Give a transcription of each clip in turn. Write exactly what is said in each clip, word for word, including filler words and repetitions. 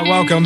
welcome.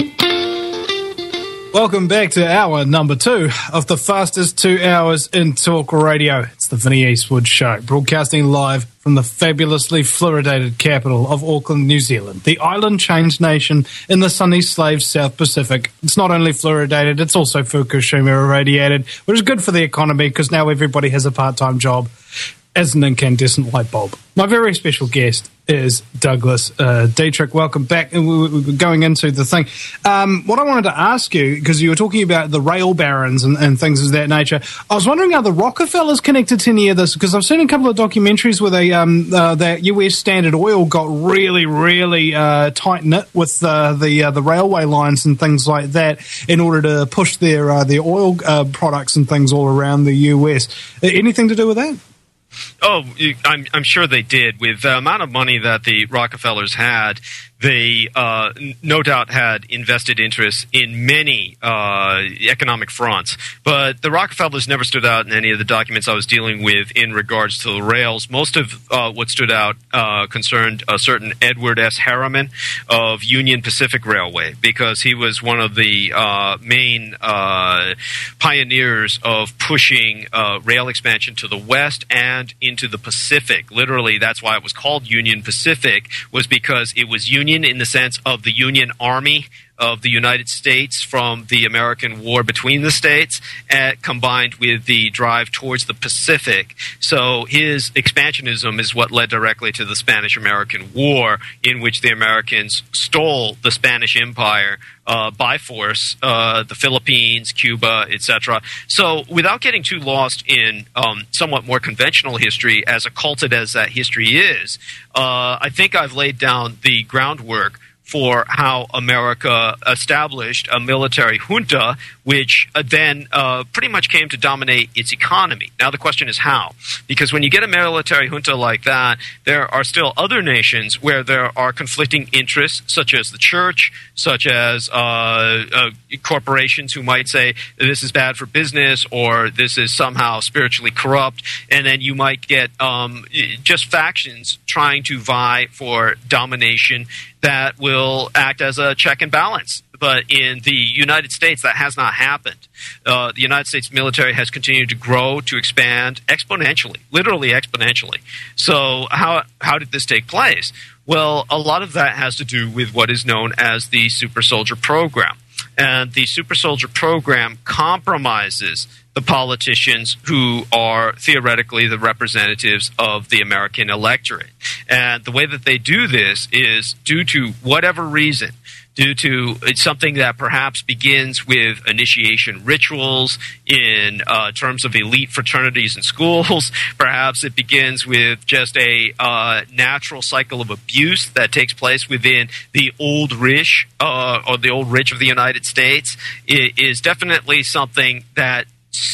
Welcome back to hour number two of the fastest two hours in talk radio. It's the Vinnie Eastwood Show, broadcasting live from the fabulously fluoridated capital of Auckland, New Zealand, the island change nation in the sunny slave South Pacific. It's not only fluoridated, it's also Fukushima irradiated, which is good for the economy because now everybody has a part-time job as an incandescent light bulb. My very special guest is Douglas uh, Dietrich. Welcome back. And we we're going into the thing. Um, what I wanted to ask you, because you were talking about the rail barons and, and things of that nature, I was wondering, are the Rockefellers connected to any of this? Because I've seen a couple of documentaries where they, um, uh, that U S Standard Oil got really, really uh, tight-knit with uh, the uh, the railway lines and things like that in order to push their, uh, their oil uh, products and things all around the U S. Anything to do with that? Oh, I'm, I'm sure they did. With the amount of money that the Rockefellers had, they uh, no doubt had invested interests in many uh, economic fronts. But the Rockefellers never stood out in any of the documents I was dealing with in regards to the rails. Most of uh, what stood out uh, concerned a certain Edward S. Harriman of Union Pacific Railway, because he was one of the uh, main uh, pioneers of pushing uh, rail expansion to the west and into the Pacific. Literally, that's why it was called Union Pacific, was because it was Union in the sense of the Union Army of the United States from the American War between the states, uh, combined with the drive towards the Pacific. So his expansionism is what led directly to the Spanish-American War, in which the Americans stole the Spanish Empire uh, by force, uh, the Philippines, Cuba, et cetera. So without getting too lost in um, somewhat more conventional history, as occulted as that history is, uh, I think I've laid down the groundwork for how America established a military junta, which uh, then uh, pretty much came to dominate its economy. Now the question is how? Because when you get a military junta like that, there are still other nations where there are conflicting interests, such as the church, such as uh, uh, corporations who might say this is bad for business or this is somehow spiritually corrupt, and then you might get um, just factions trying to vie for domination that will act as a check and balance. But in the United States, that has not happened. Uh, the United States military has continued to grow, to expand exponentially, literally exponentially. So how how did this take place? Well, a lot of that has to do with what is known as the Super Soldier Program. And the Super Soldier Program compromises the politicians who are theoretically the representatives of the American electorate. And the way that they do this is due to whatever reason, due to something that perhaps begins with initiation rituals in uh, terms of elite fraternities and schools. Perhaps it begins with just a uh, natural cycle of abuse that takes place within the old rich uh, or the old rich of the United States. It is definitely something that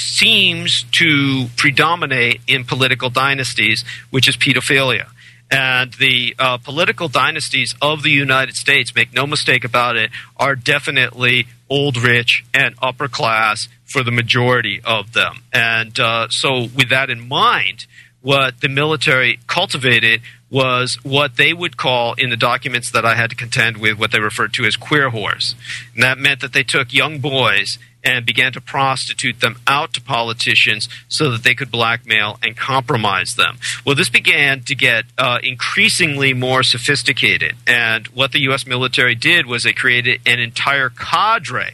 seems to predominate in political dynasties, which is pedophilia. And the uh, political dynasties of the United States, make no mistake about it, are definitely old rich and upper class for the majority of them. And uh, so with that in mind, what the military cultivated was what they would call, in the documents that I had to contend with, what they referred to as queer whores. And that meant that they took young boys and began to prostitute them out to politicians so that they could blackmail and compromise them. Well, this began to get uh, increasingly more sophisticated, and what the U S military did was they created an entire cadre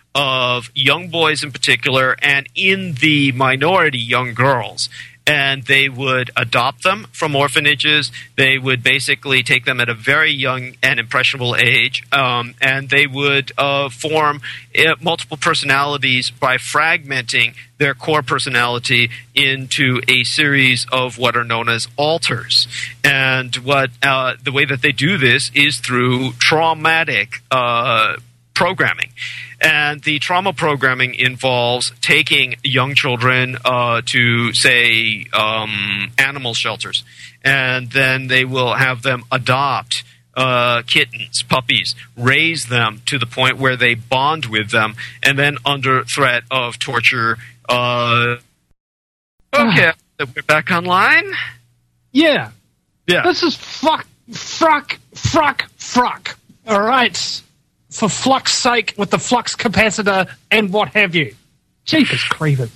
of young boys in particular, and in the minority, young girls. And they would adopt them from orphanages. They would basically take them at a very young and impressionable age, um, and they would uh, form uh, multiple personalities by fragmenting their core personality into a series of what are known as alters. And what uh, the way that they do this is through traumatic uh, programming. And the trauma programming involves taking young children uh, to, say, um, animal shelters, and then they will have them adopt uh, kittens, puppies, raise them to the point where they bond with them, and then under threat of torture. Uh, okay, we're back online? Yeah. Yeah. This is fuck, fruck, fruck, fruck. All right. for flux sake with the flux capacitor and what have you. Jeepers creepers.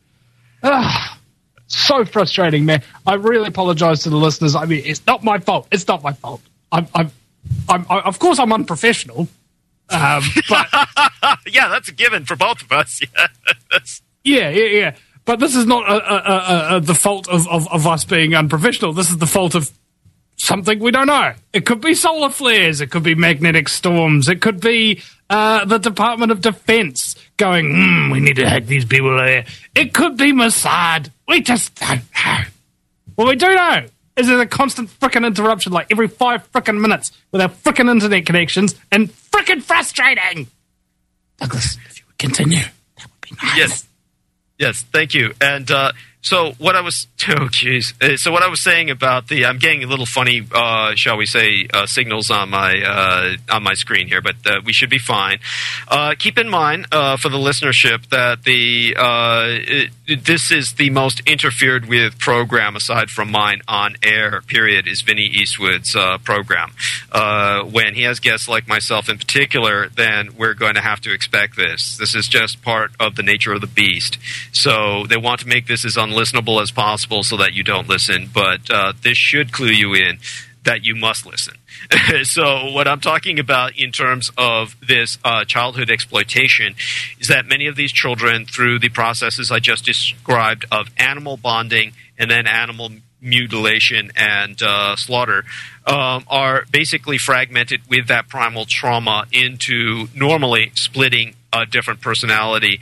Ah, so frustrating, man. I really apologise to the listeners. I mean, it's not my fault. It's not my fault. I'm, I'm, I'm, I, of course I'm unprofessional. Um, but yeah, that's a given for both of us. Yeah, yeah, yeah, yeah. But this is not a, a, a, a, the fault of, of, of us being unprofessional. This is the fault of something we don't know. It could be solar flares. It could be magnetic storms. It could be uh, the Department of Defense going, hmm, we need to hack these people there. It could be Mossad. We just don't know. What we do know is there's a constant frickin' interruption, like every five frickin' minutes with our frickin' internet connections, and frickin' frustrating. Douglas, if you would continue, that would be nice. Yes. Yes, thank you. And uh, so what I was, oh jeez. Uh, so what I was saying about the, I'm getting a little funny, uh, shall we say, uh, signals on my uh, on my screen here, but uh, we should be fine. Uh, keep in mind uh, for the listenership that the uh, it, this is the most interfered with program aside from mine on air. Period. Is Vinny Eastwood's uh, program. Uh, when he has guests like myself in particular, then we're going to have to expect this. This is just part of the nature of the beast. So they want to make this as unlistenable as possible so that you don't listen. But uh, this should clue you in that you must listen. So what I'm talking about in terms of this uh, childhood exploitation is that many of these children, through the processes I just described of animal bonding and then animal mutilation and uh, slaughter, um, are basically fragmented with that primal trauma into normally splitting a different personality.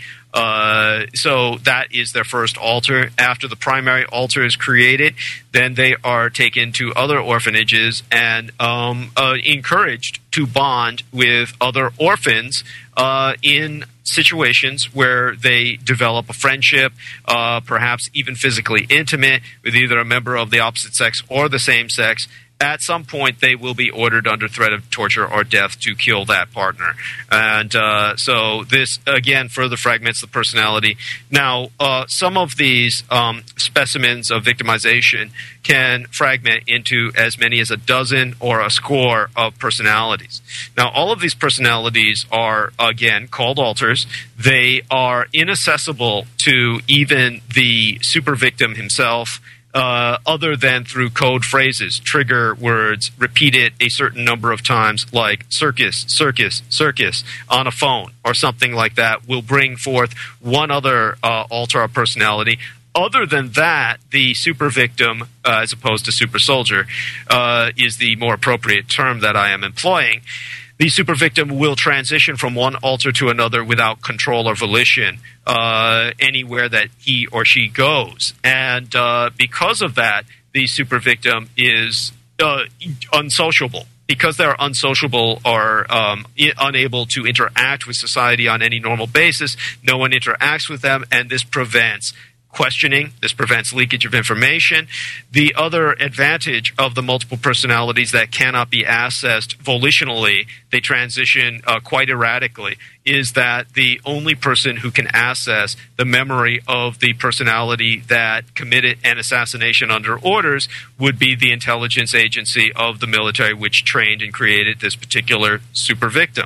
Uh, so that is their first altar. After the primary altar is created, then they are taken to other orphanages and um, uh, encouraged to bond with other orphans uh, in situations where they develop a friendship, uh, perhaps even physically intimate with either a member of the opposite sex or the same sex. At some point, they will be ordered under threat of torture or death to kill that partner. And uh, so this, again, further fragments the personality. Now, uh, some of these um, specimens of victimization can fragment into as many as a dozen or a score of personalities. Now, all of these personalities are, again, called alters. They are inaccessible to even the super victim himself, Uh, other than through code phrases, trigger words, repeated a certain number of times, like circus, circus, circus, on a phone or something like that, will bring forth one other uh, alter of personality. Other than that, the super victim, uh, as opposed to super soldier, uh, is the more appropriate term that I am employing. The super victim will transition from one alter to another without control or volition uh, anywhere that he or she goes. And uh, because of that, the super victim is uh, unsociable. Because they're unsociable or um, I- unable to interact with society on any normal basis, no one interacts with them, and this prevents questioning. This prevents leakage of information. The other advantage of the multiple personalities that cannot be accessed volitionally, they transition uh, quite erratically, is that the only person who can access the memory of the personality that committed an assassination under orders would be the intelligence agency of the military, which trained and created this particular super victim.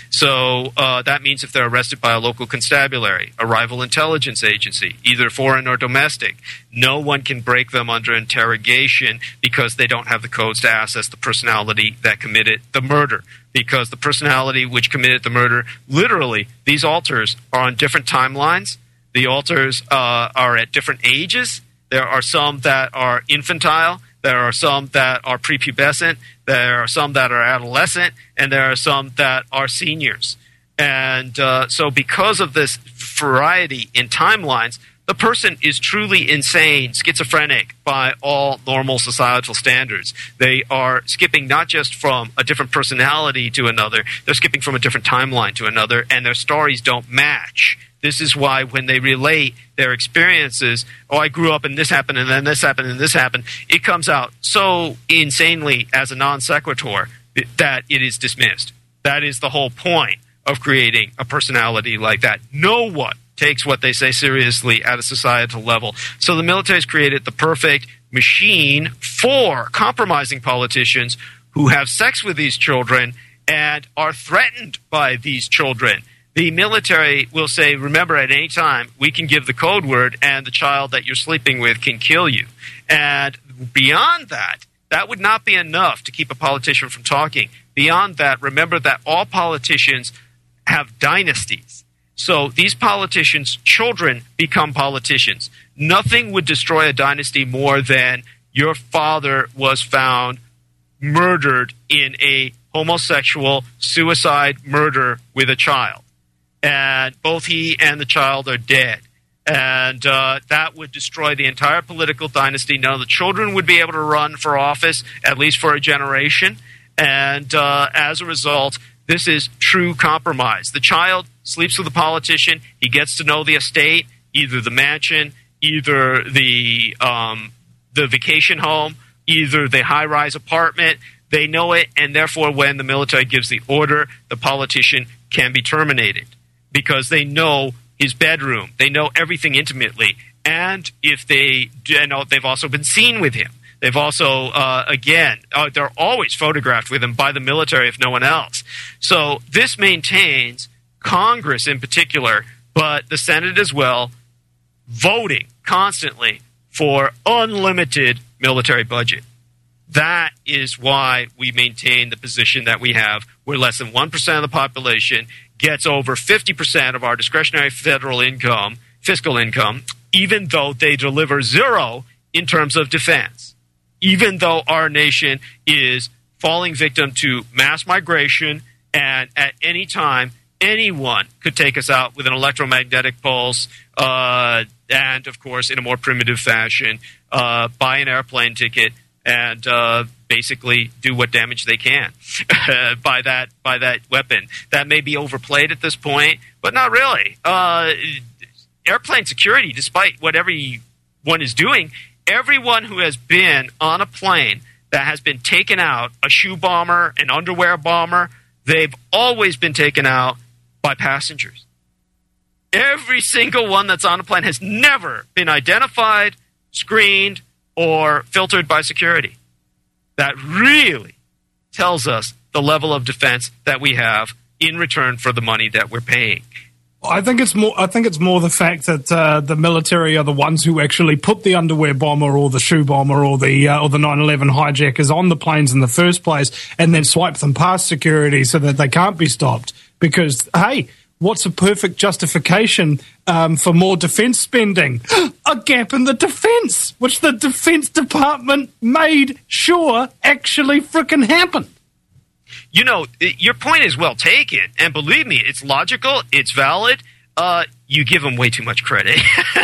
So uh, that means if they're arrested by a local constabulary, a rival intelligence agency, either foreign or domestic, no one can break them under interrogation because they don't have the codes to access the personality that committed the murder. Because the personality which committed the murder, literally, these alters are on different timelines. The alters uh, are at different ages. There are some that are infantile. There are some that are prepubescent. There are some that are adolescent. And there are some that are seniors. And uh, so because of this variety in timelines, the person is truly insane, schizophrenic by all normal societal standards. They are skipping not just from a different personality to another, they're skipping from a different timeline to another, and their stories don't match. This is why when they relate their experiences, oh, I grew up and this happened and then this happened and this happened, it comes out so insanely as a non sequitur that it is dismissed. That is the whole point of creating a personality like that. No one takes what they say seriously at a societal level. So the military has created the perfect machine for compromising politicians who have sex with these children and are threatened by these children, the military will say, remember, at any time, we can give the code word and the child that you're sleeping with can kill you. And beyond that, that would not be enough to keep a politician from talking. Beyond that, remember that all politicians have dynasties. So these politicians' children become politicians. Nothing would destroy a dynasty more than your father was found murdered in a homosexual suicide murder with a child. And both he and the child are dead. And uh, that would destroy the entire political dynasty. None of the children would be able to run for office, at least for a generation. And uh, as a result, this is true compromise. The child sleeps with the politician. He gets to know the estate, either the mansion, either the um, the vacation home, either the high-rise apartment. They know it, and therefore when the military gives the order, the politician can be terminated because they know his bedroom. They know everything intimately. And if they you know, they've also been seen with him. They've also, uh, again, uh, they're always photographed with him by the military, if no one else. So this maintains Congress in particular, but the Senate as well, voting constantly for unlimited military budget. That is why we maintain the position that we have, where less than one percent of the population gets over fifty percent of our discretionary federal income, fiscal income, even though they deliver zero in terms of defense. Even though our nation is falling victim to mass migration, and at any time, anyone could take us out with an electromagnetic pulse, uh, and, of course, in a more primitive fashion, uh, buy an airplane ticket and uh, basically do what damage they can by that by that weapon. That may be overplayed at this point, but not really. Uh, airplane security, despite what everyone is doing, everyone who has been on a plane that has been taken out, a shoe bomber, an underwear bomber, they've always been taken out by passengers. Every single one that's on a plane has never been identified, screened, or filtered by security. That really tells us the level of defense that we have in return for the money that we're paying. I think it's more. I think it's more the fact that uh, the military are the ones who actually put the underwear bomber or the shoe bomber or the uh, or the nine eleven hijackers on the planes in the first place, and then swipe them past security so that they can't be stopped. Because hey, what's a perfect justification um, for more defence spending? A gap in the defence, which the Defence Department made sure actually frickin' happened. You know, your point is well taken, and believe me, it's logical, it's valid. Uh, you give them way too much credit.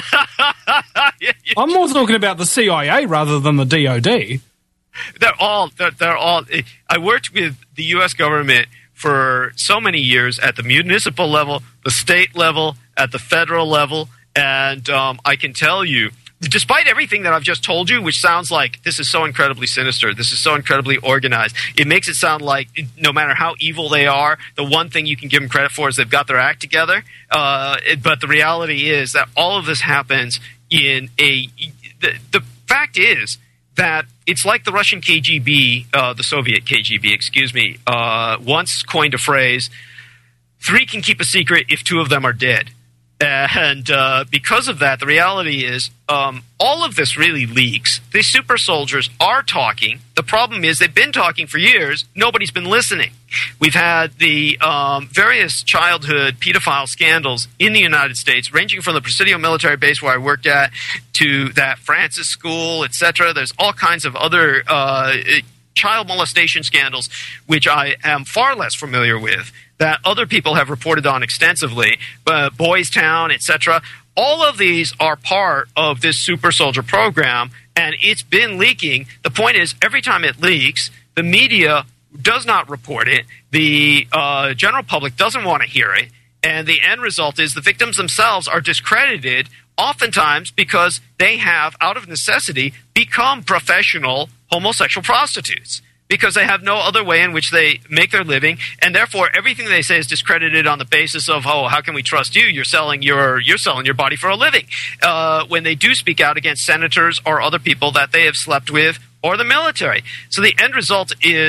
I'm more talking about the C I A rather than the D O D. They're all, they're, they're all. I worked with the U S government for so many years at the municipal level, the state level, at the federal level, and um, I can tell you, despite everything that I've just told you, which sounds like this is so incredibly sinister, this is so incredibly organized, it makes it sound like no matter how evil they are, the one thing you can give them credit for is they've got their act together. Uh, it, but the reality is that all of this happens in a the, – the fact is that it's like the Russian K G B, uh, the Soviet K G B, excuse me, uh, once coined a phrase, three can keep a secret if two of them are dead. And uh, because of that, the reality is um, all of this really leaks. These super soldiers are talking. The problem is they've been talking for years. Nobody's been listening. We've had the um, various childhood pedophile scandals in the United States, ranging from the Presidio military base where I worked at to that Francis school, et cetera. There's all kinds of other uh, child molestation scandals, which I am far less familiar with, that other people have reported on extensively, uh, Boys Town, et cetera. All of these are part of this super soldier program, and it's been leaking. The point is, every time it leaks, the media does not report it. The uh, general public doesn't want to hear it, and the end result is the victims themselves are discredited, oftentimes because they have, out of necessity, become professional homosexual prostitutes, because they have no other way in which they make their living, and therefore everything they say is discredited on the basis of, oh, how can we trust you? You're selling your you're selling your body for a living. Uh, when they do speak out against senators or other people that they have slept with or the military. So the end result is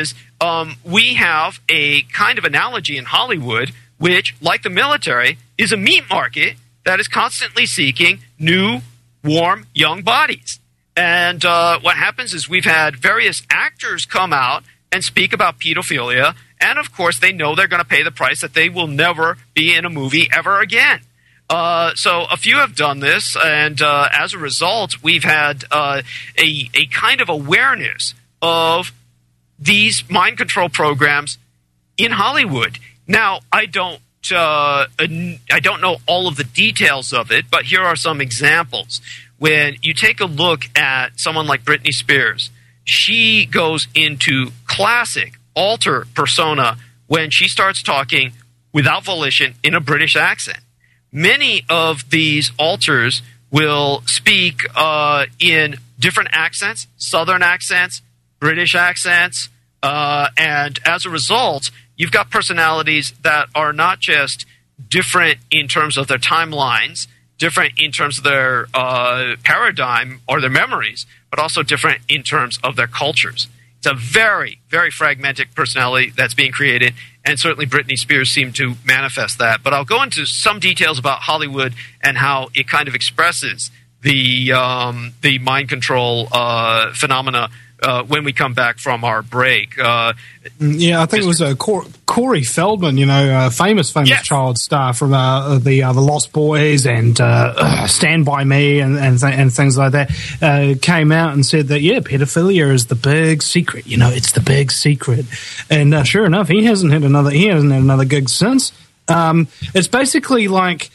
um, we have a kind of analogy in Hollywood, which, like the military, is a meat market that is constantly seeking new, warm, young bodies. And uh, what happens is we've had various actors come out and speak about pedophilia, and of course they know they're going to pay the price, that they will never be in a movie ever again. Uh, so a few have done this, and uh, as a result, we've had uh, a, a kind of awareness of these mind control programs in Hollywood. Now, I don't uh, I don't know all of the details of it, but here are some examples. When you take a look at someone like Britney Spears, she goes into classic alter persona when she starts talking without volition in a British accent. Many of these alters will speak uh, in different accents, Southern accents, British accents, uh, and as a result, you've got personalities that are not just different in terms of their timelines, different in terms of their uh, paradigm or their memories, but also different in terms of their cultures. It's a very, very fragmented personality that's being created, and certainly Britney Spears seemed to manifest that. But I'll go into some details about Hollywood and how it kind of expresses the um, the mind control uh, phenomena uh, when we come back from our break. Uh, yeah, I think Mister it was uh, Cor- Corey Feldman, you know, a famous, famous yes. child star from uh, the uh, the Lost Boys and uh, uh, Stand By Me and and, th- and things like that, uh, came out and said that, yeah, pedophilia is the big secret. You know, it's the big secret. And uh, sure enough, he hasn't had another he hasn't had another gig since. Um, it's basically like,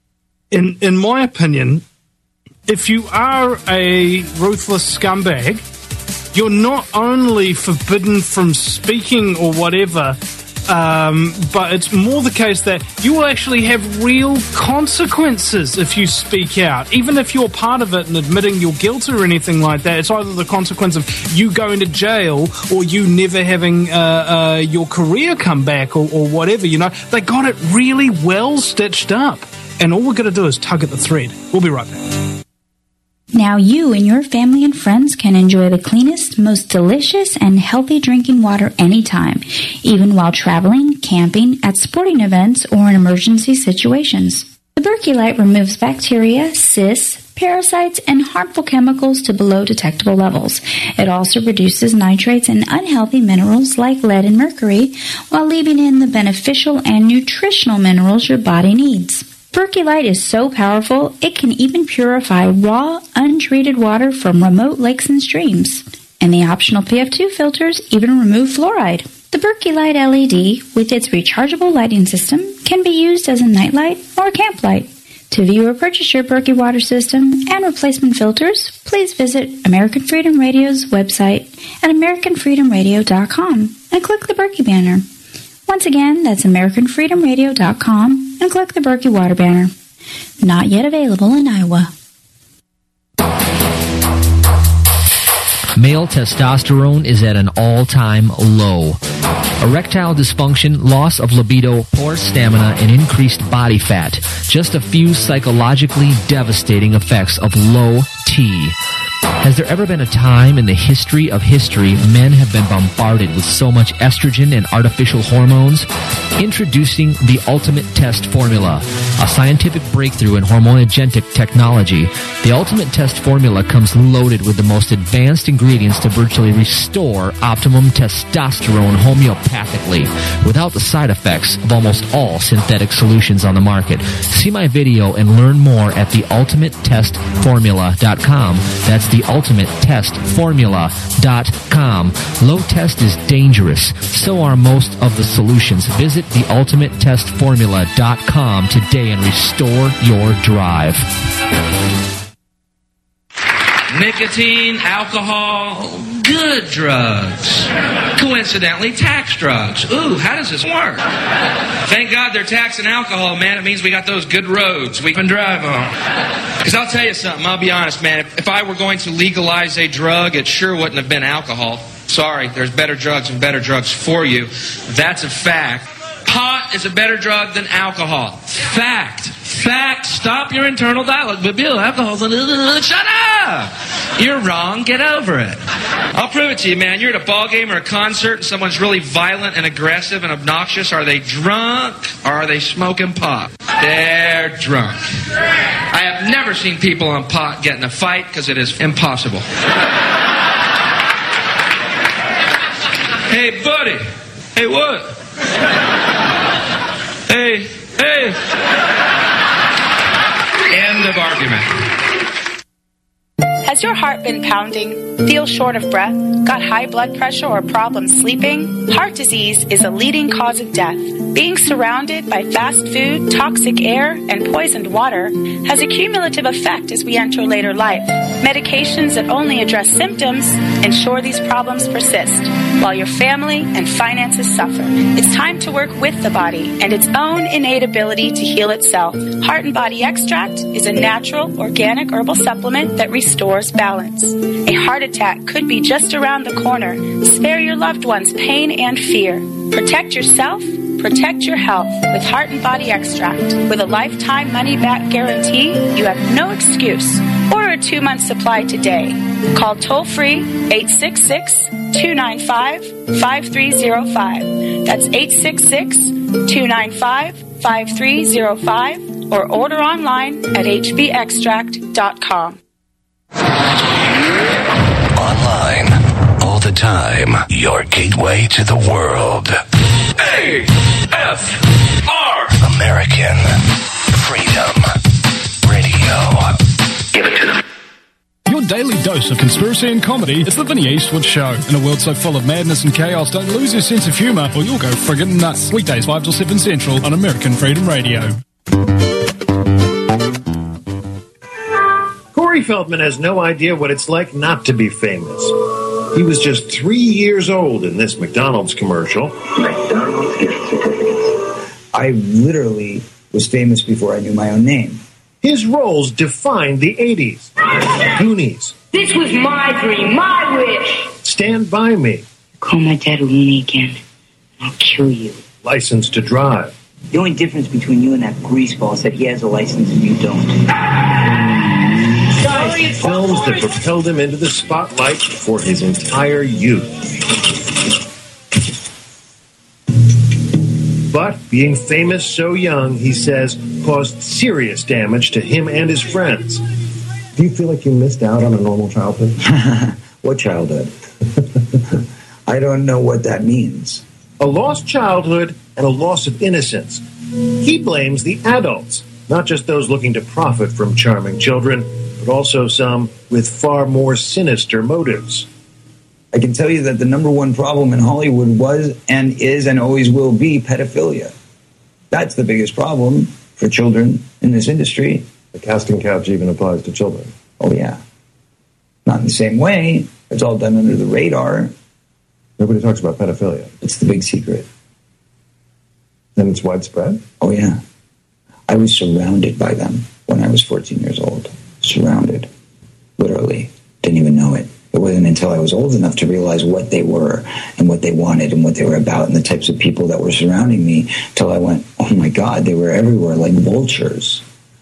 in in my opinion, if you are a ruthless scumbag, you're not only forbidden from speaking or whatever, um, but it's more the case that you will actually have real consequences if you speak out. Even if you're part of it and admitting your guilt or anything like that, it's either the consequence of you going to jail or you never having uh, uh, your career come back or, or whatever. You know, they got it really well stitched up. And all we're going to do is tug at the thread. We'll be right back. Now you and your family and friends can enjoy the cleanest, most delicious, and healthy drinking water anytime, even while traveling, camping, at sporting events, or in emergency situations. The Berkey Light removes bacteria, cysts, parasites, and harmful chemicals to below detectable levels. It also reduces nitrates and unhealthy minerals like lead and mercury, while leaving in the beneficial and nutritional minerals your body needs. Berkey Light is so powerful, it can even purify raw, untreated water from remote lakes and streams. And the optional P F two filters even remove fluoride. The Berkey Light L E D, with its rechargeable lighting system, can be used as a nightlight or a camp light. To view or purchase your Berkey water system and replacement filters, please visit American Freedom Radio's website at american freedom radio dot com and click the Berkey banner. Once again, that's american freedom radio dot com and click the Berkey Water banner. Not yet available in Iowa. Male testosterone is at an all-time low. Erectile dysfunction, loss of libido, poor stamina, and increased body fat. Just a few psychologically devastating effects of low T. Has there ever been a time in the history of history men have been bombarded with so much estrogen and artificial hormones? Introducing the Ultimate Test Formula, a scientific breakthrough in hormonogenetic technology. The Ultimate Test Formula comes loaded with the most advanced ingredients to virtually restore optimum testosterone homeopathically without the side effects of almost all synthetic solutions on the market. See my video and learn more at the ultimate test formula dot com. That's the ultimate test formula dot com. Low test is dangerous. So are most of the solutions. Visit the ultimate test formula dot com today and restore your drive. Nicotine, alcohol, good drugs. Coincidentally, tax drugs. Ooh, how does this work? Thank God they're taxing alcohol, man. It means we got those good roads we can drive on. Because I'll tell you something, I'll be honest, man. If, if I were going to legalize a drug, it sure wouldn't have been alcohol. Sorry, there's better drugs and better drugs for you. That's a fact. Pot is a better drug than alcohol. Fact. Fact. Stop your internal dialogue. But Bill, alcohol's a... Shut up! You're wrong. Get over it. I'll prove it to you, man. You're at a ball game or a concert and someone's really violent and aggressive and obnoxious. Are they drunk or are they smoking pot? They're drunk. I have never seen people on pot get in a fight because it is impossible. Hey, buddy. Hey, what? Hey, hey. End of argument. Has your heart been pounding? Feel short of breath? Got high blood pressure or problems sleeping? Heart disease is a leading cause of death. Being surrounded by fast food, toxic air, and poisoned water has a cumulative effect as we enter later life. Medications that only address symptoms ensure these problems persist, while your family and finances suffer. It's time to work with the body and its own innate ability to heal itself. Heart and Body Extract is a natural, organic herbal supplement that restores balance. A heart attack could be just around the corner. Spare your loved ones pain and fear. Protect yourself. Protect your health with Heart and Body Extract. With a lifetime money-back guarantee, you have no excuse. Order a two-month supply today. Call toll-free eight six six, two nine five, five three zero five. That's eight six six, two nine five, five three zero five or order online at h b extract dot com. Online, all the time, your gateway to the world. A F R American Freedom Radio. Give it to them. Your daily dose of conspiracy and comedy is the Vinny Eastwood Show. In a world so full of madness and chaos, don't lose your sense of humour or you'll go friggin' nuts. Weekdays five till seven Central on American Freedom Radio. Corey Feldman has no idea what it's like not to be famous. He was just three years old in this McDonald's commercial. McDonald's gift certificates. I literally was famous before I knew my own name. His roles defined the eighties. Goonies. This was my dream, my wish. Stand By Me. Call my dad a loony again, and I'll kill you. License to Drive. The only difference between you and that greaseball is that he has a license and you don't. Films that propelled him into the spotlight for his entire youth. But being famous so young, he says, caused serious damage to him and his friends. Do you feel like you missed out on a normal childhood? What childhood? I don't know what that means. A lost childhood and a loss of innocence. He blames the adults, not just those looking to profit from charming children, but also some with far more sinister motives. I can tell you that the number one problem in Hollywood was and is and always will be pedophilia. That's the biggest problem for children in this industry. The casting couch even applies to children. Oh, yeah. Not in the same way. It's all done under the radar. Nobody talks about pedophilia. It's the big secret. And it's widespread? Oh, yeah. I was surrounded by them when I was fourteen years old. Surrounded. Literally. Didn't even know it. It wasn't until I was old enough to realize what they were and what they wanted and what they were about and the types of people that were surrounding me till I went, oh my God, they were everywhere like vultures.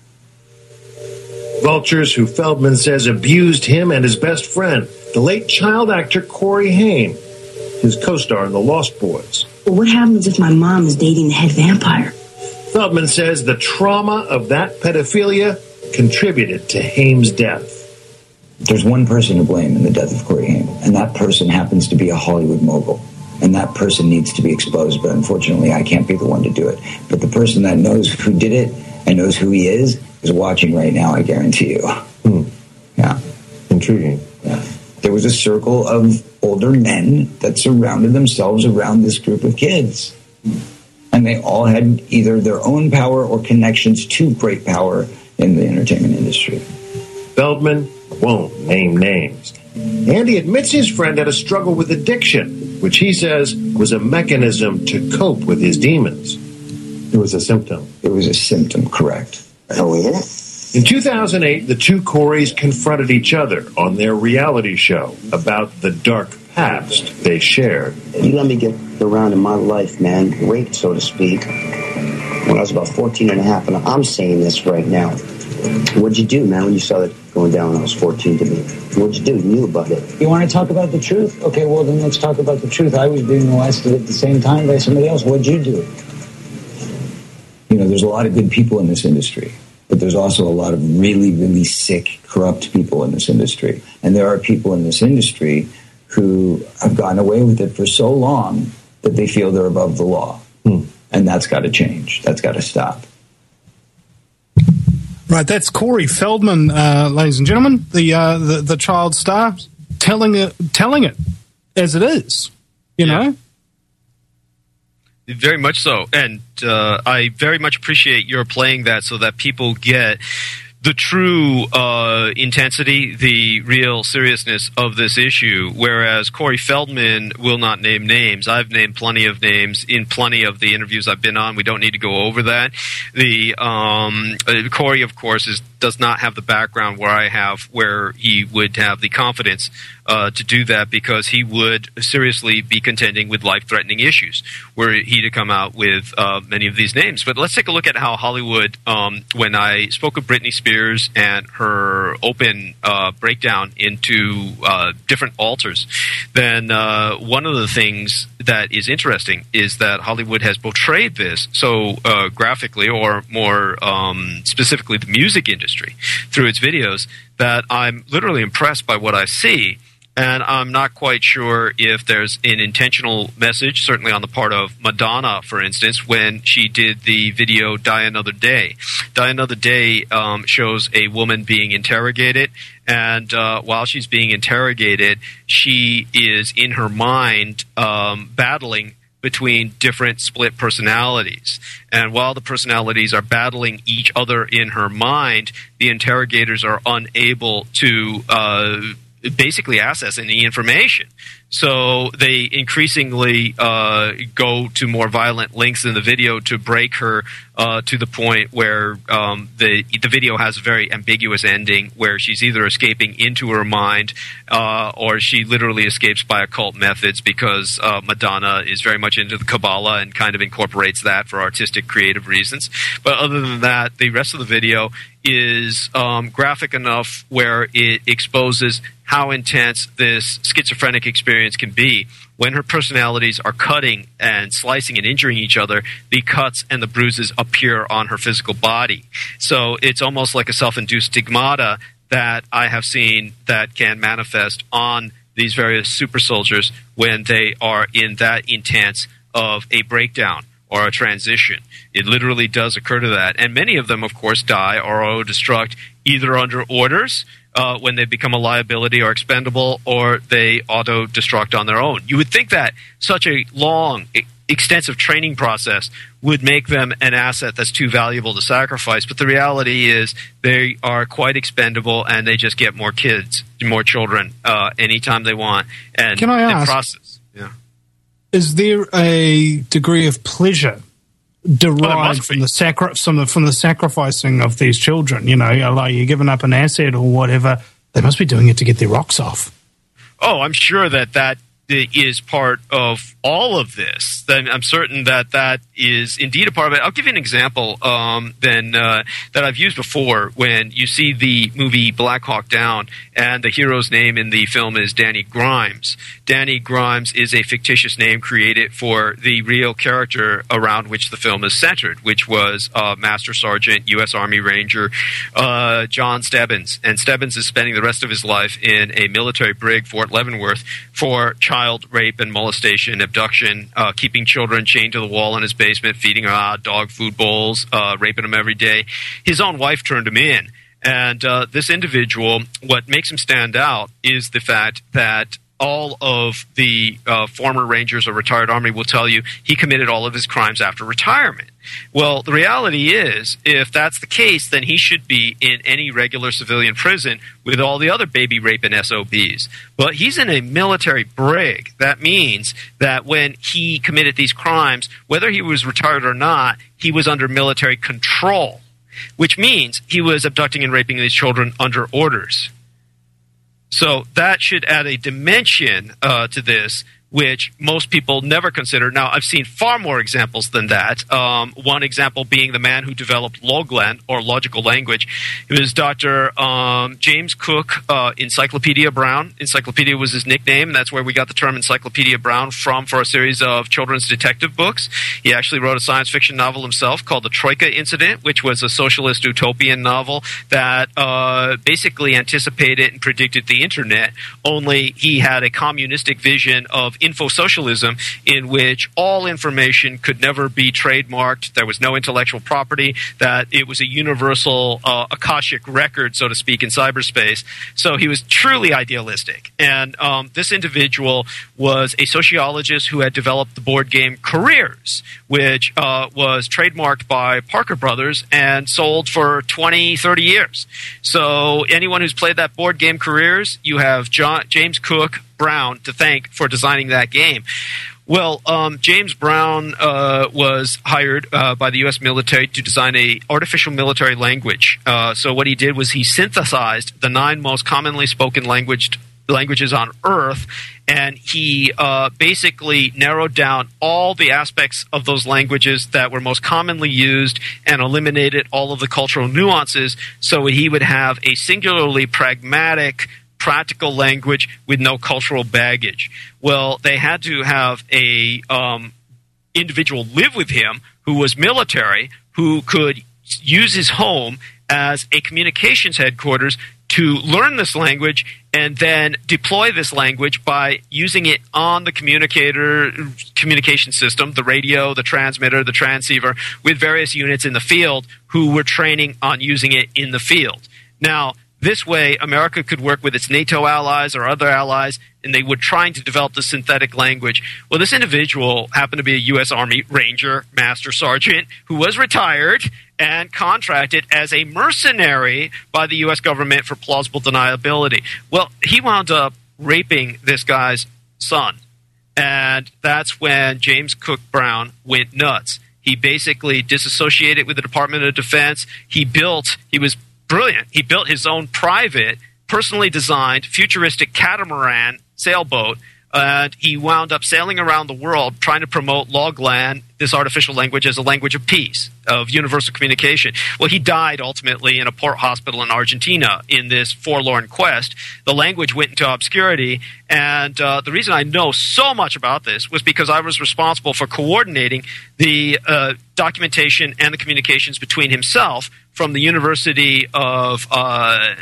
Vultures who Feldman says abused him and his best friend, the late child actor Corey Haim, his co-star in The Lost Boys. Well, what happens if my mom is dating the head vampire? Feldman says the trauma of that pedophilia contributed to Haim's death. There's one person to blame in the death of Corey Haim, and that person happens to be a Hollywood mogul. And that person needs to be exposed, but unfortunately I can't be the one to do it. But the person that knows who did it and knows who he is is watching right now, I guarantee you. Hmm. Yeah. Intriguing. Yeah. There was a circle of older men that surrounded themselves around this group of kids. And they all had either their own power or connections to great power in the entertainment industry. Feldman won't name names. And he admits his friend had a struggle with addiction, which he says was a mechanism to cope with his demons. It was a symptom. It was a symptom, correct. Oh, yeah? In two thousand eight, the two Coreys confronted each other on their reality show about the dark past they shared. You let me get around in my life, man, raped, so to speak, when I was about fourteen and a half, and I'm saying this right now. What'd you do, man, when you saw that going down when I was fourteen to me? What'd you do? You knew about it. You want to talk about the truth? Okay, well, then let's talk about the truth. I was being molested at the same time by somebody else. What'd you do? You know, there's a lot of good people in this industry, but there's also a lot of really, really sick, corrupt people in this industry. And there are people in this industry who have gotten away with it for so long that they feel they're above the law. Hmm. And that's got to change. That's got to stop. Right, that's Corey Feldman, uh, ladies and gentlemen, the, uh, the the child star, telling it, telling it as it is, you yeah. know? Very much so. And uh, I very much appreciate your playing that so that people get the true uh, intensity, the real seriousness of this issue, whereas Corey Feldman will not name names. I've named plenty of names in plenty of the interviews I've been on. We don't need to go over that. The um, uh, Corey, of course, is, does not have the background where I have, where he would have the confidence uh, to do that, because he would seriously be contending with life-threatening issues were he to come out with uh, many of these names. But let's take a look at how Hollywood, um, when I spoke of Britney Spears and her open uh, breakdown into uh, different altars, then uh, one of the things that is interesting is that Hollywood has portrayed this so uh, graphically, or more um, specifically the music industry, through its videos, that I'm literally impressed by what I see. And I'm not quite sure if there's an intentional message, certainly on the part of Madonna, for instance, when she did the video Die Another Day. Die Another Day um, shows a woman being interrogated, and uh, while she's being interrogated, she is in her mind um, battling between different split personalities. And while the personalities are battling each other in her mind, the interrogators are unable to uh, basically access any information. So they increasingly uh, go to more violent lengths in the video to break her uh, to the point where um, the the video has a very ambiguous ending, where she's either escaping into her mind uh, or she literally escapes by occult methods, because uh, Madonna is very much into the Kabbalah and kind of incorporates that for artistic, creative reasons. But other than that, the rest of the video is um, graphic enough where it exposes how intense this schizophrenic experience can be. When her personalities are cutting and slicing and injuring each other, the cuts and the bruises appear on her physical body. So it's almost like a self-induced stigmata that I have seen that can manifest on these various super soldiers when they are in that intense of a breakdown or a transition. It literally does occur to that. And many of them, of course, die or auto-destruct either under orders, Uh, when they become a liability or expendable, or they auto-destruct on their own. You would think that such a long, e- extensive training process would make them an asset that's too valuable to sacrifice, but the reality is they are quite expendable, and they just get more kids, more children, uh, anytime they want. And Can I ask, the process, yeah. is there a degree of pleasure derived well, from the sacri- from the from the sacrificing of these children? You know, like you're giving up an asset or whatever. They must be doing it to get their rocks off. Oh, I'm sure that that is part of all of this. Then I'm certain that that is indeed a part of it. I'll give you an example um, then uh, that I've used before. When you see the movie Black Hawk Down, and the hero's name in the film is Danny Grimes. Danny Grimes is a fictitious name created for the real character around which the film is centered, which was uh, Master Sergeant U S Army Ranger uh, John Stebbins. And Stebbins is spending the rest of his life in a military brig, Fort Leavenworth, for child rape and molestation, abduction, uh, keeping children chained to the wall in his basement, feeding them uh, dog food bowls, uh, raping them every day. His own wife turned him in. And uh, this individual, what makes him stand out is the fact that all of the uh, former Rangers or retired Army will tell you he committed all of his crimes after retirement. Well, the reality is, if that's the case, then he should be in any regular civilian prison with all the other baby raping S O Bs. But he's in a military brig. That means that when he committed these crimes, whether he was retired or not, he was under military control, which means he was abducting and raping these children under orders. So that should add a dimension uh, to this, which most people never consider. Now, I've seen far more examples than that. Um, one example being the man who developed Loglan, or logical language. It was Doctor Um, James Cook, uh, Encyclopedia Brown. Encyclopedia was his nickname, and that's where we got the term Encyclopedia Brown from for a series of children's detective books. He actually wrote a science fiction novel himself called The Troika Incident, which was a socialist utopian novel that uh, basically anticipated and predicted the internet, only he had a communistic vision of info-socialism in which all information could never be trademarked, there was no intellectual property, that it was a universal uh, Akashic record, so to speak, in cyberspace. So he was truly idealistic. And um, this individual was a sociologist who had developed the board game Careers, which uh, was trademarked by Parker Brothers and sold for twenty, thirty years. So anyone who's played that board game Careers, you have John, James Cook Brown to thank for designing that game. Well, um, James Brown uh, was hired uh, by the U S military to design a artificial military language. Uh, so what he did was he synthesized the nine most commonly spoken language, languages on Earth, and he uh, basically narrowed down all the aspects of those languages that were most commonly used and eliminated all of the cultural nuances so he would have a singularly pragmatic, practical language with no cultural baggage. Well, they had to have a um, individual live with him who was military, who could use his home as a communications headquarters to learn this language and then deploy this language by using it on the communicator communication system, the radio, the transmitter, the transceiver, with various units in the field who were training on using it in the field. Now, this way, America could work with its NATO allies or other allies, and they were trying to develop the synthetic language. Well, this individual happened to be a U S Army Ranger Master Sergeant who was retired and contracted as a mercenary by the U S government for plausible deniability. Well, he wound up raping this guy's son, and that's when James Cook Brown went nuts. He basically disassociated with the Department of Defense. He built, he was brilliant. He built his own private, personally designed, futuristic catamaran sailboat, and he wound up sailing around the world trying to promote Loglan, this artificial language, as a language of peace, of universal communication. Well, he died ultimately in a port hospital in Argentina in this forlorn quest. The language went into obscurity, and uh, the reason I know so much about this was because I was responsible for coordinating the uh, documentation and the communications between himself from the University of uh,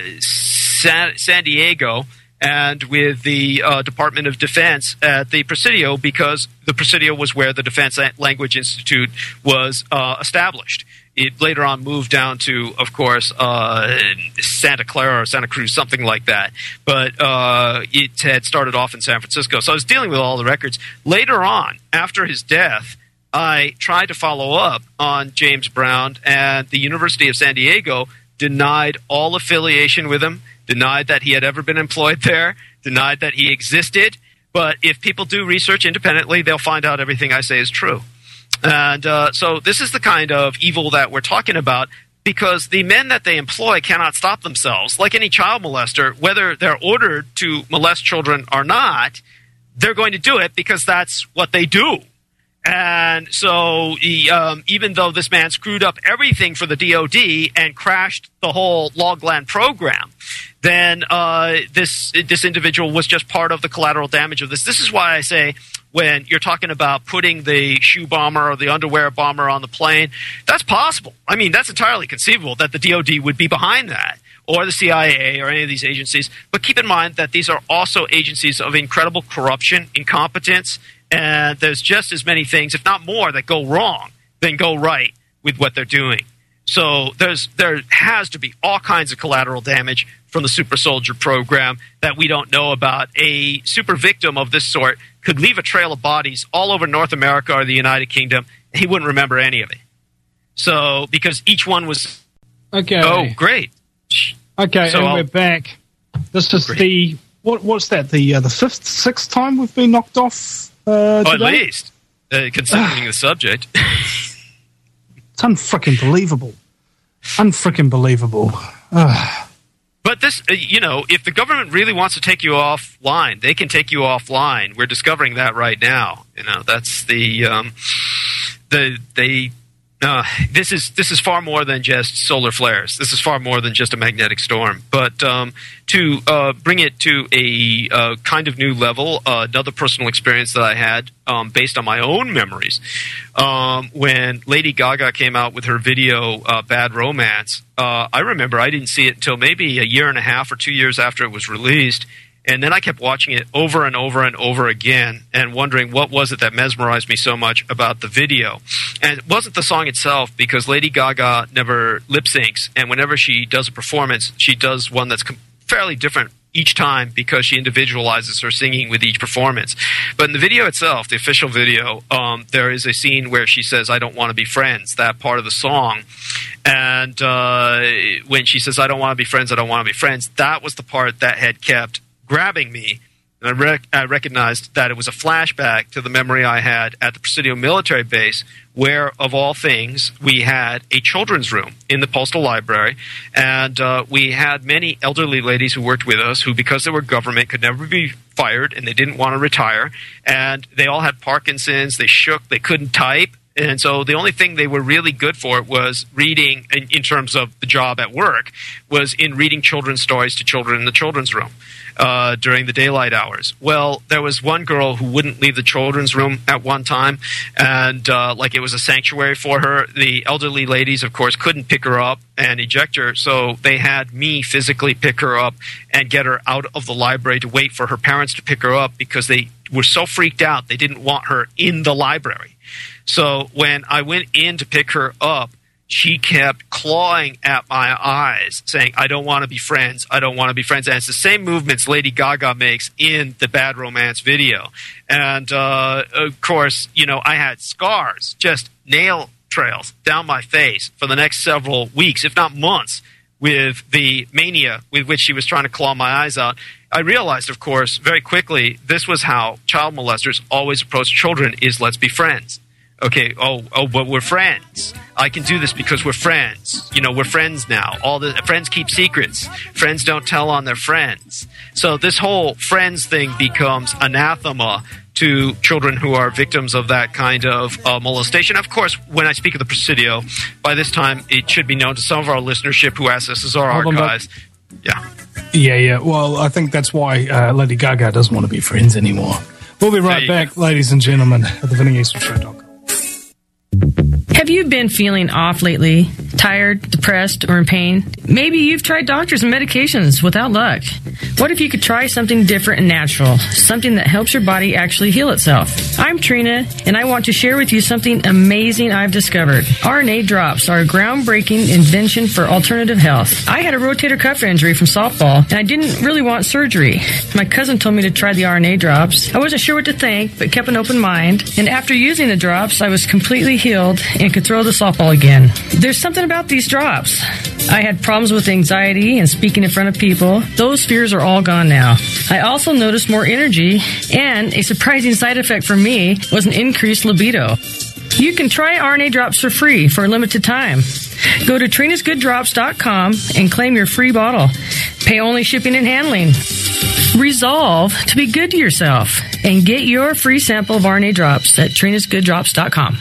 San, San Diego and with the uh, Department of Defense at the Presidio, because the Presidio was where the Defense Language Institute was uh, established. It later on moved down to, of course, uh, Santa Clara or Santa Cruz, something like that. But uh, it had started off in San Francisco. So I was dealing with all the records. Later on, after his death, I tried to follow up on James Brown, and the University of San Diego denied all affiliation with him, denied that he had ever been employed there, denied that he existed. But if people do research independently, they'll find out everything I say is true. And uh, so this is the kind of evil that we're talking about, because the men that they employ cannot stop themselves. Like any child molester, whether they're ordered to molest children or not, they're going to do it because that's what they do. And so he, um, even though this man screwed up everything for the D O D and crashed the whole Loglan program, then uh, this this individual was just part of the collateral damage of this. This is why I say, when you're talking about putting the shoe bomber or the underwear bomber on the plane, that's possible. I mean, that's entirely conceivable that the D O D would be behind that, or the C I A, or any of these agencies. But keep in mind that these are also agencies of incredible corruption, incompetence, and there's just as many things, if not more, that go wrong than go right with what they're doing. So there's there has to be all kinds of collateral damage from the super soldier program that we don't know about. A super victim of this sort could leave a trail of bodies all over North America or the United Kingdom, and he wouldn't remember any of it. So, because each one was... Okay. Oh, great. Okay, so and I'll, we're back. This is great. the... What, what's that? The uh, the fifth, sixth time we've been knocked off uh, oh, today? at least, uh, considering the subject. It's unfrickin' believable. Unfrickin' believable. But this, uh, you know, if the government really wants to take you offline, they can take you offline. We're discovering that right now. You know, that's the um, the they. Uh, this is this is far more than just solar flares. This is far more than just a magnetic storm. But um, to uh, bring it to a uh, kind of new level, uh, another personal experience that I had um, based on my own memories, um, when Lady Gaga came out with her video uh, "Bad Romance," uh, I remember I didn't see it until maybe a year and a half or two years after it was released. And then I kept watching it over and over and over again and wondering what was it that mesmerized me so much about the video. And it wasn't the song itself, because Lady Gaga never lip syncs. And whenever she does a performance, she does one that's fairly different each time because she individualizes her singing with each performance. But in the video itself, the official video, um, there is a scene where she says, "I don't want to be friends," that part of the song. And uh, when she says, "I don't want to be friends, I don't want to be friends," that was the part that had kept grabbing me, and I, rec- I recognized that it was a flashback to the memory I had at the Presidio military base, where, of all things, we had a children's room in the postal library, and uh, we had many elderly ladies who worked with us who, because they were government, could never be fired, and they didn't want to retire, and they all had Parkinson's, they shook, they couldn't type. And so the only thing they were really good for was reading, in, in terms of the job at work, was in reading children's stories to children in the children's room uh, during the daylight hours. Well, there was one girl who wouldn't leave the children's room at one time, and uh, like it was a sanctuary for her. The elderly ladies, of course, couldn't pick her up and eject her, so they had me physically pick her up and get her out of the library to wait for her parents to pick her up, because they were so freaked out they didn't want her in the library. So when I went in to pick her up, she kept clawing at my eyes, saying, "I don't want to be friends. I don't want to be friends." And it's the same movements Lady Gaga makes in the Bad Romance video. And, uh, of course, you know, I had scars, just nail trails down my face for the next several weeks, if not months, with the mania with which she was trying to claw my eyes out. I realized, of course, very quickly, this was how child molesters always approach children, is let's be friends. Okay, oh, oh, but we're friends. I can do this because we're friends. You know, we're friends now. All the friends keep secrets. Friends don't tell on their friends. So this whole friends thing becomes anathema to children who are victims of that kind of uh, molestation. Of course, when I speak of the Presidio, by this time it should be known to some of our listenership who accesses our Hold archives. Yeah. Yeah, yeah. Well, I think that's why uh, Lady Gaga doesn't want to be friends anymore. We'll be right back, go. ladies and gentlemen, at the Vinny Eastwood Show dot com. Have you been feeling off lately? Tired, depressed, or in pain? Maybe you've tried doctors and medications without luck. What if you could try something different and natural? Something that helps your body actually heal itself. I'm Trina, and I want to share with you something amazing I've discovered. R N A drops are a groundbreaking invention for alternative health. I had a rotator cuff injury from softball, and I didn't really want surgery. My cousin told me to try the R N A drops. I wasn't sure what to think, but kept an open mind. And after using the drops, I was completely healed and could throw the softball again. There's something about these drops. I had problems with anxiety and speaking in front of people. Those fears are all gone now. I also noticed more energy, and a surprising side effect for me was an increased libido. You can try R N A drops for free for a limited time. Go to Trinas Good Drops dot com and claim your free bottle. Pay only shipping and handling. Resolve to be good to yourself and get your free sample of R N A drops at Trinas Good Drops dot com.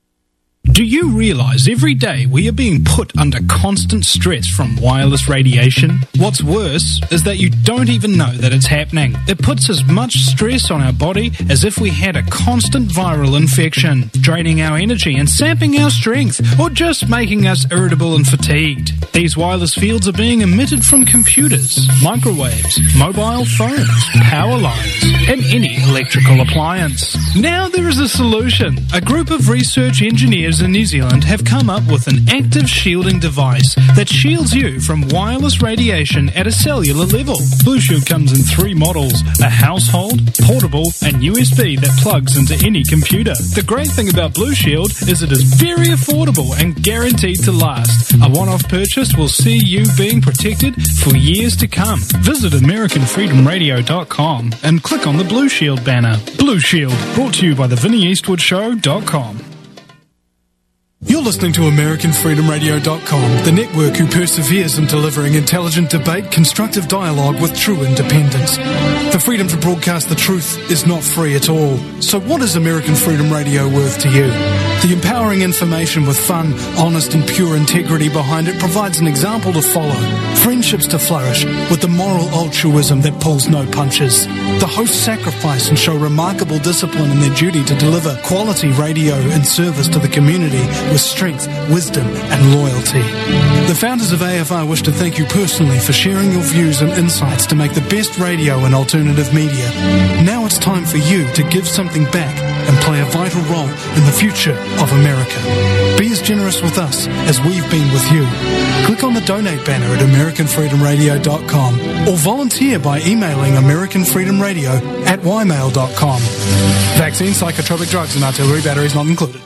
Do you realize every day we are being put under constant stress from wireless radiation? What's worse is that you don't even know that it's happening. It puts as much stress on our body as if we had a constant viral infection, draining our energy and sapping our strength, or just making us irritable and fatigued. These wireless fields are being emitted from computers, microwaves, mobile phones, power lines, and any electrical appliance. Now there is a solution. A group of research engineers in New Zealand have come up with an active shielding device that shields you from wireless radiation at a cellular level. Blue Shield comes in three models: a household, portable, and U S B that plugs into any computer. The great thing about Blue Shield is it is very affordable and guaranteed to last. A one-off purchase will see you being protected for years to come. Visit American Freedom Radio dot com and click on the Blue Shield banner. Blue Shield, brought to you by the Vinny Eastwood Show dot com. You're listening to American Freedom Radio dot com, the network who perseveres in delivering intelligent debate, constructive dialogue with true independence. The freedom to broadcast the truth is not free at all. So what is American Freedom Radio worth to you? The empowering information with fun, honest and pure integrity behind it provides an example to follow, friendships to flourish, with the moral altruism that pulls no punches. The hosts sacrifice and show remarkable discipline in their duty to deliver quality radio and service to the community with strength, wisdom and loyalty. The founders of A F R wish to thank you personally for sharing your views and insights to make the best radio and alternative media. Now it's time for you to give something back and play a vital role in the future of America. Be as generous with us as we've been with you. Click on the donate banner at American Freedom Radio dot com or volunteer by emailing American Freedom Radio at y mail dot com. Vaccine, psychotropic drugs and artillery batteries not included.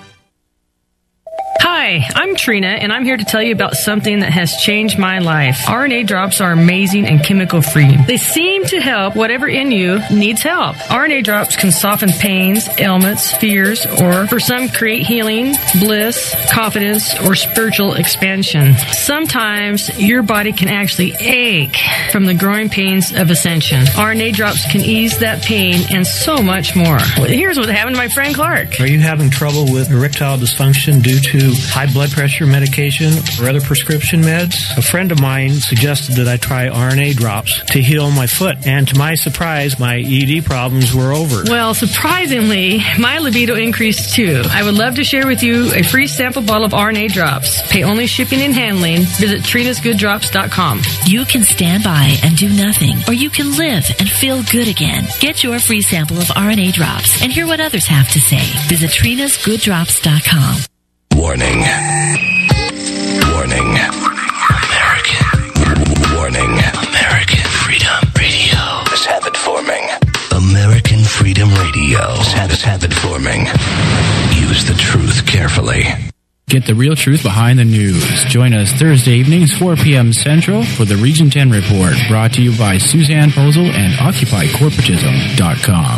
Hi, I'm Trina, and I'm here to tell you about something that has changed my life. R N A drops are amazing and chemical-free. They seem to help whatever in you needs help. R N A drops can soften pains, ailments, fears, or for some create healing, bliss, confidence, or spiritual expansion. Sometimes your body can actually ache from the growing pains of ascension. R N A drops can ease that pain and so much more. Well, here's what happened to my friend Clark. Are you having trouble with erectile dysfunction due to high blood pressure medication or other prescription meds? A friend of mine suggested that I try R N A drops to heal my foot, and to my surprise, my E D problems were over. Well, surprisingly, my libido increased too. I would love to share with you a free sample bottle of R N A drops. Pay only shipping and handling. Visit trinas good drops dot com. You can stand by and do nothing, or you can live and feel good again. Get your free sample of R N A drops and hear what others have to say. Visit trinas good drops dot com. Warning. Warning. American. Warning. American Freedom Radio is habit forming. American Freedom Radio is habit forming. Use the truth carefully. Get the real truth behind the news. Join us Thursday evenings, four p.m. Central, for the Region ten Report, brought to you by Suzanne Posel and Occupy Corporatism dot com.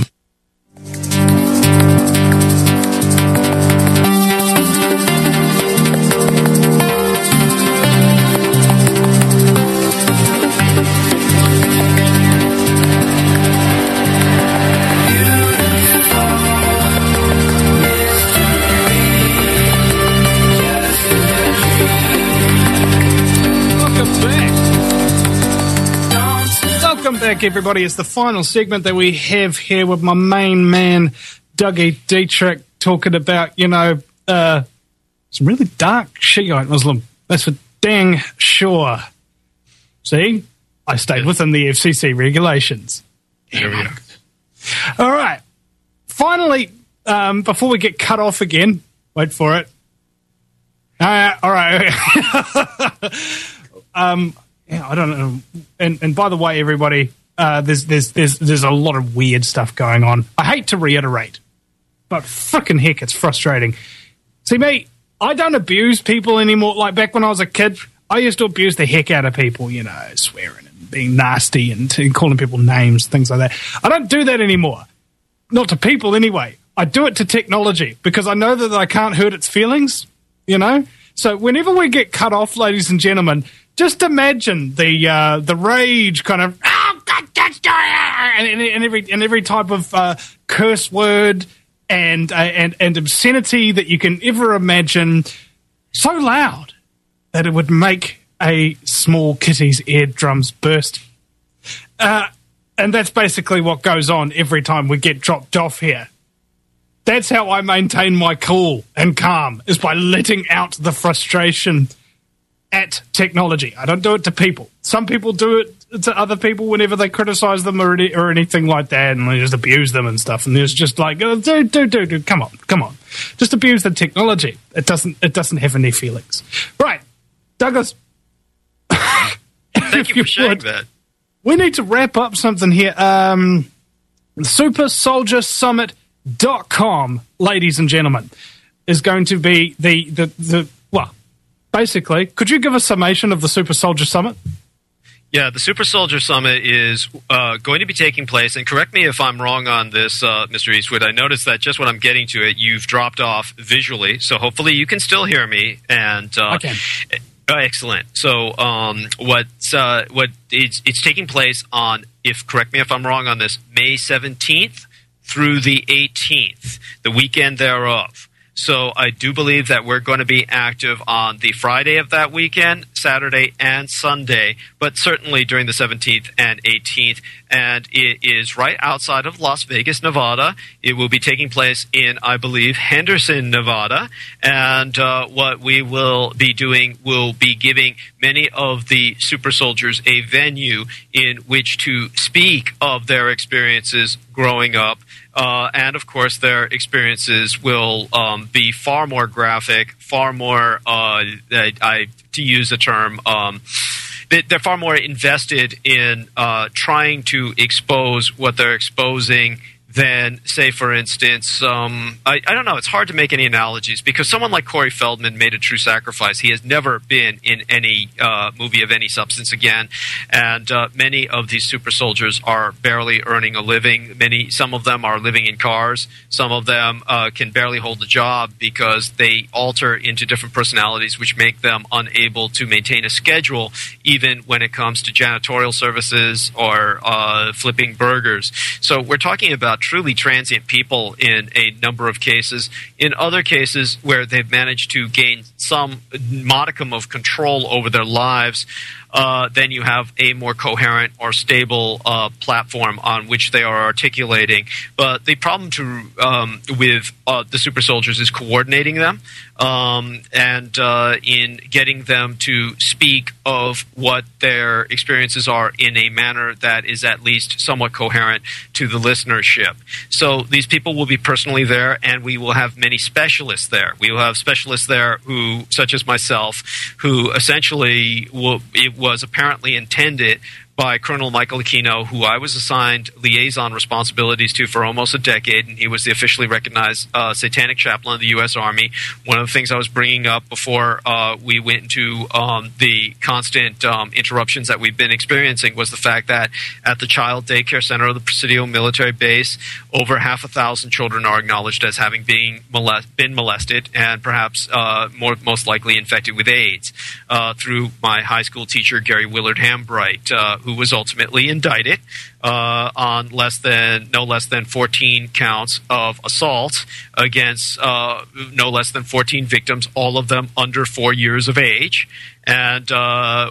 Back, everybody. It's the final segment that we have here with my main man, Dougie Dietrich, talking about, you know, uh, some really dark Shiite Muslim. That's for dang sure. See? I stayed within the F C C regulations. There we go. All right. Finally, um, before we get cut off again, wait for it. Uh, all right. um, Yeah, I don't know. And and by the way, everybody, uh, there's there's there's there's a lot of weird stuff going on. I hate to reiterate, but frickin' heck, it's frustrating. See, me, I don't abuse people anymore. Like back when I was a kid, I used to abuse the heck out of people, you know, swearing and being nasty and, and calling people names, things like that. I don't do that anymore. Not to people anyway. I do it to technology because I know that I can't hurt its feelings, you know? So whenever we get cut off, ladies and gentlemen, just imagine the uh, the rage kind of oh, God, that's and, and every and every type of uh, curse word and uh, and and obscenity that you can ever imagine, so loud that it would make a small kitty's eardrums burst. Uh, and that's basically what goes on every time we get dropped off here. That's how I maintain my cool and calm, is by letting out the frustration at technology. I don't do it to people. Some people do it to other people whenever they criticize them or, any, or anything like that, and they just abuse them and stuff. And there's just like, oh, dude, dude, dude, dude, come on, come on. Just abuse the technology. It doesn't. It doesn't have any feelings. Right, Douglas. Thank you for sharing that. We need to wrap up something here. Um, super soldier summit dot com, ladies and gentlemen, is going to be the the the well. Basically, could you give a summation of the Super Soldier Summit? Yeah, the Super Soldier Summit is uh, going to be taking place, and correct me if I'm wrong on this, uh, Mister Eastwood. I noticed that just when I'm getting to it, you've dropped off visually, so hopefully you can still hear me. And uh, I can. Uh, excellent. So, um, what's uh, what it's, it's taking place on, if correct me if I'm wrong on this, May seventeenth through the eighteenth, the weekend thereof. So I do believe that we're going to be active on the Friday of that weekend, Saturday and Sunday, but certainly during the seventeenth and eighteenth. And it is right outside of Las Vegas, Nevada. It will be taking place in, I believe, Henderson, Nevada. And uh, what we will be doing will be giving many of the super soldiers a venue in which to speak of their experiences growing up. Uh, and, of course, their experiences will um, be far more graphic, far more, uh, I, I, to use a term, um, they, they're far more invested in uh, trying to expose what they're exposing than, say, for instance, um, I, I don't know, it's hard to make any analogies because someone like Corey Feldman made a true sacrifice. He has never been in any uh, movie of any substance again, and uh, many of these super soldiers are barely earning a living. Many, some of them are living in cars. Some of them uh, can barely hold a job because they alter into different personalities which make them unable to maintain a schedule even when it comes to janitorial services or uh, flipping burgers. So we're talking about truly transient people in a number of cases. In other cases where they've managed to gain some modicum of control over their lives, uh, then you have a more coherent or stable uh, platform on which they are articulating. But the problem to um, with uh, the super soldiers is coordinating them um, and uh, in getting them to speak of what their experiences are in a manner that is at least somewhat coherent to the listenership. So these people will be personally there, and we will have many specialists there. We will have specialists there who, such as myself, who essentially will, it was apparently intended by Colonel Michael Aquino, who I was assigned liaison responsibilities to for almost a decade, and he was the officially recognized uh, satanic chaplain of the U S Army. One of the things I was bringing up before uh, we went into um, the constant um, interruptions that we've been experiencing was the fact that at the child daycare center of the Presidio military base, over half a thousand children are acknowledged as having been, molest- been molested and perhaps uh, more most likely infected with AIDS uh, through my high school teacher, Gary Willard Hambright, uh, who was ultimately indicted uh, on less than no less than fourteen counts of assault against uh, no less than fourteen victims, all of them under four years of age. And uh,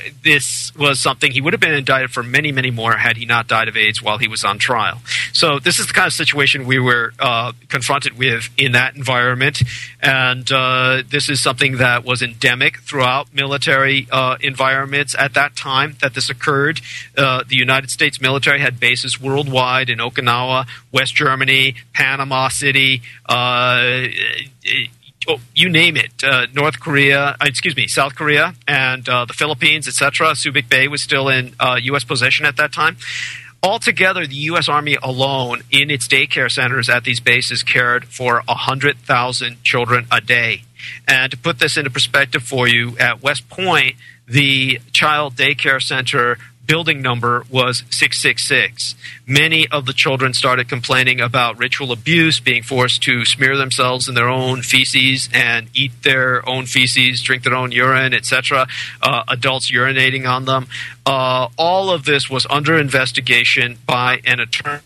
this was something he would have been indicted for many, many more had he not died of AIDS while he was on trial. So this is the kind of situation we were uh, confronted with in that environment. And uh, this is something that was endemic throughout military uh, environments at that time that this occurred. Uh, the United States military had bases worldwide in Okinawa, West Germany, Panama City, uh, Oh, you name it, uh, North Korea, uh, excuse me, South Korea, and uh, the Philippines, et cetera. Subic Bay was still in uh, U S possession at that time. Altogether, the U S Army alone in its daycare centers at these bases cared for one hundred thousand children a day. And to put this into perspective for you, at West Point, the child daycare center building number was six six six. Many of the children started complaining about ritual abuse, being forced to smear themselves in their own feces and eat their own feces, drink their own urine, et cetera. Uh, adults urinating on them. Uh, all of this was under investigation by an attorney.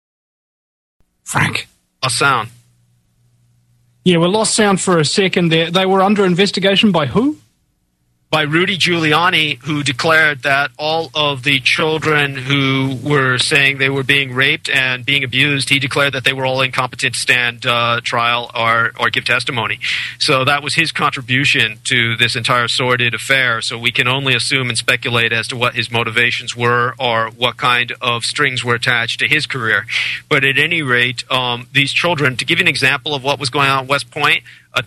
Frank. A sound. Yeah, we lost sound for a second there. They were under investigation by who? By Rudy Giuliani, who declared that all of the children who were saying they were being raped and being abused, he declared that they were all incompetent to stand uh, trial or, or give testimony. So that was his contribution to this entire sordid affair. So we can only assume and speculate as to what his motivations were or what kind of strings were attached to his career. But at any rate, um, these children, to give you an example of what was going on at West Point, a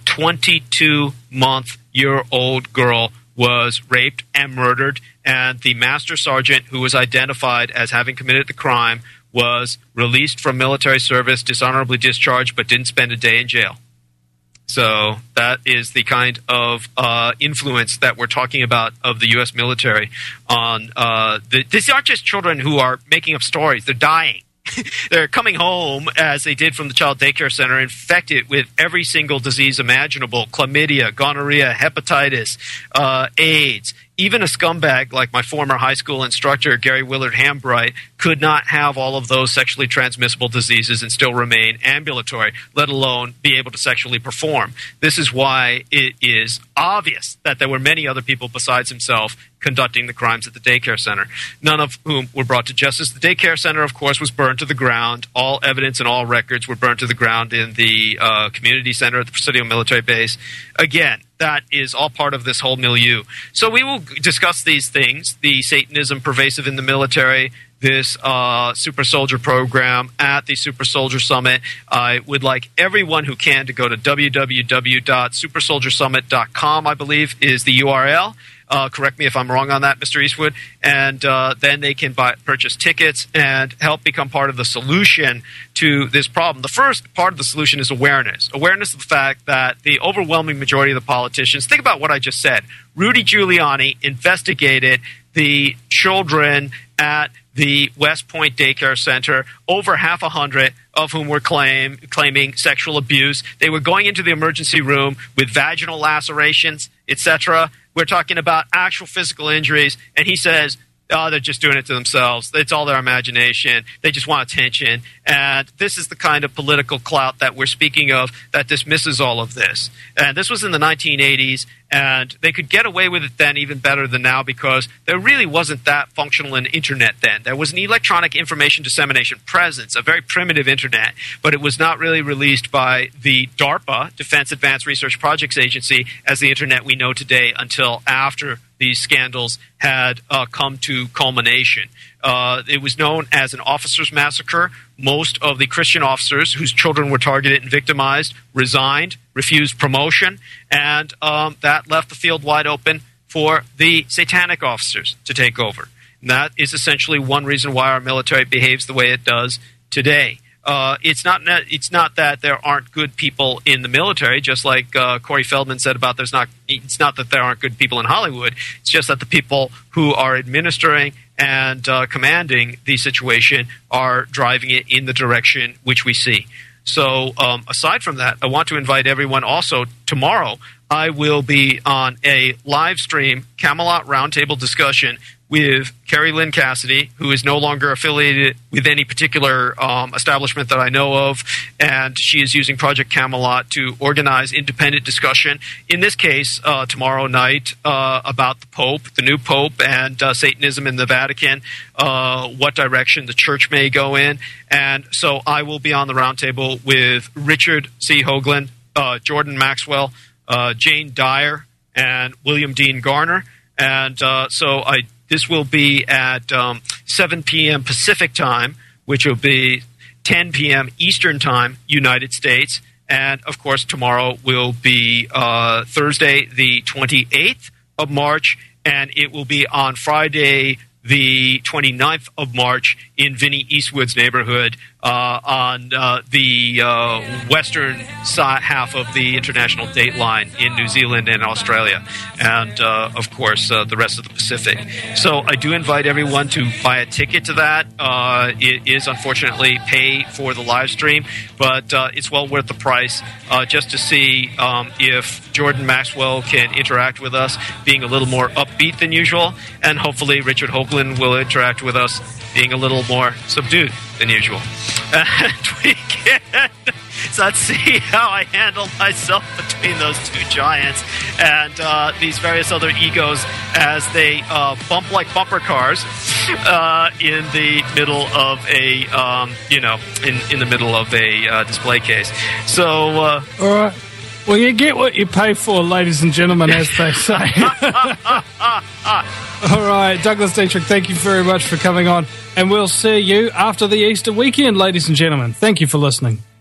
twenty-two-month-year-old girl was raped and murdered, and the master sergeant who was identified as having committed the crime was released from military service, dishonorably discharged, but didn't spend a day in jail. So that is the kind of uh, influence that we're talking about of the U S military on uh, the, these aren't just children who are making up stories. They're dying. They're coming home, as they did from the child daycare center, infected with every single disease imaginable: chlamydia, gonorrhea, hepatitis, uh, AIDS. Even a scumbag like my former high school instructor, Gary Willard Hambright, could not have all of those sexually transmissible diseases and still remain ambulatory, let alone be able to sexually perform. This is why it is obvious that there were many other people besides himself conducting the crimes at the daycare center, none of whom were brought to justice. The daycare center, of course, was burned to the ground. All evidence and all records were burned to the ground in the uh, community center at the Presidio military base. Again, that is all part of this whole milieu. So we will discuss these things, the Satanism pervasive in the military, this uh, Super Soldier program at the Super Soldier Summit. I would like everyone who can to go to w w w dot super soldier summit dot com, I believe, is the U R L. Uh, correct me if I'm wrong on that, Mister Eastwood. And uh, then they can buy, purchase tickets and help become part of the solution to this problem. The first part of the solution is awareness. Awareness of the fact that the overwhelming majority of the politicians, think about what I just said. Rudy Giuliani investigated the children at the West Point Daycare Center, over half a hundred of whom were claim, claiming sexual abuse. They were going into the emergency room with vaginal lacerations, et cetera. We're talking about actual physical injuries, and he says, oh, they're just doing it to themselves. It's all their imagination. They just want attention. And this is the kind of political clout that we're speaking of that dismisses all of this. And this was in the nineteen eighties, and they could get away with it then even better than now because there really wasn't that functional an internet then. There was an electronic information dissemination presence, a very primitive internet, but it was not really released by the DARPA, Defense Advanced Research Projects Agency, as the internet we know today until after these scandals had uh, come to culmination. Uh, it was known as an officers' massacre. Most of the Christian officers whose children were targeted and victimized resigned, refused promotion, and um, that left the field wide open for the satanic officers to take over. And that is essentially one reason why our military behaves the way it does today. Uh, it's not it's not that there aren't good people in the military, just like uh, Corey Feldman said about there's not. It's not that there aren't good people in Hollywood. It's just that the people who are administering and uh, commanding the situation are driving it in the direction which we see. So um, aside from that, I want to invite everyone also tomorrow. I will be on a live stream Camelot Roundtable discussion with Carrie Lynn Cassidy, who is no longer affiliated with any particular um, establishment that I know of, and she is using Project Camelot to organize independent discussion, in this case, uh, tomorrow night, uh, about the Pope, the new Pope, and uh, Satanism in the Vatican, uh, what direction the Church may go in. And so I will be on the roundtable with Richard C. Hoagland, uh, Jordan Maxwell, uh, Jane Dyer, and William Dean Garner. And uh, so I This will be at um, seven p.m. Pacific time, which will be ten p.m. Eastern time, United States. And, of course, tomorrow will be uh, Thursday, the twenty-eighth of March, and it will be on Friday, the twenty-ninth of March in Vinnie Eastwood's neighborhood uh, on uh, the uh, western side, half of the international date line in New Zealand and Australia, and, uh, of course, uh, the rest of the Pacific. So I do invite everyone to buy a ticket to that. Uh, it is, unfortunately, pay for the live stream, but uh, it's well worth the price uh, just to see um, if Jordan Maxwell can interact with us, being a little more upbeat than usual, and hopefully Richard Hoagland will interact with us, being a little more subdued than usual. And we can so let's see how I handle myself between those two giants and uh, these various other egos as they uh, bump like bumper cars uh, in the middle of a, um, you know, in, in the middle of a uh, display case. So, uh, all right. Well, you get what you pay for, ladies and gentlemen, as they say. All right, Douglas Dietrich, thank you very much for coming on. And we'll see you after the Easter weekend, ladies and gentlemen. Thank you for listening.